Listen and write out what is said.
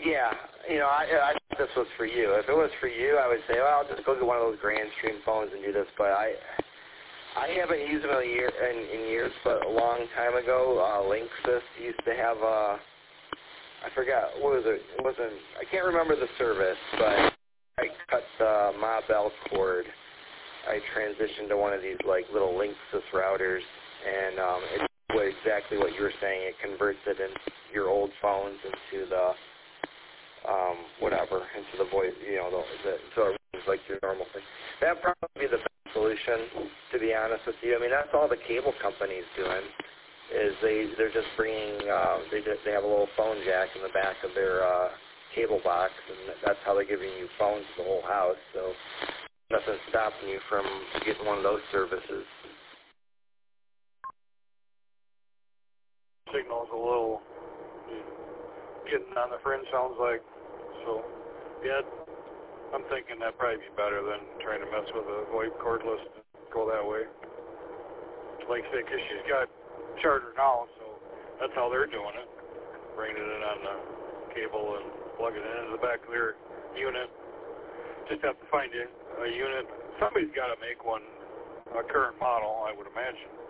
Yeah, I thought this was for you. If it was for you, I would say, well, I'll just go get one of those Grand Stream phones and do this. But I haven't used them in years, but a long time ago, Linksys used to have I forgot, what was it? It wasn't, I can't remember the service, but I cut the Ma Bell cord. I transitioned to one of these like little Linksys routers, and it's exactly what you were saying. It converts it in your old phones into the into the voice, so it runs like your normal thing. That'd probably be the best solution, to be honest with you. I mean, that's all the cable company's doing, is they're just bringing, they have a little phone jack in the back of their cable box, and that's how they're giving you phones to the whole house, so nothing's stopping you from getting one of those services. Signal's a little getting on the fringe, sounds like. So, yeah, I'm thinking that'd probably be better than trying to mess with a VoIP cordless and go that way. Like I say, because she's got Charter now, so that's how they're doing it. Bringing it in on the cable and plugging it into the back of their unit. Just have to find a unit. Somebody's got to make one, a current model, I would imagine.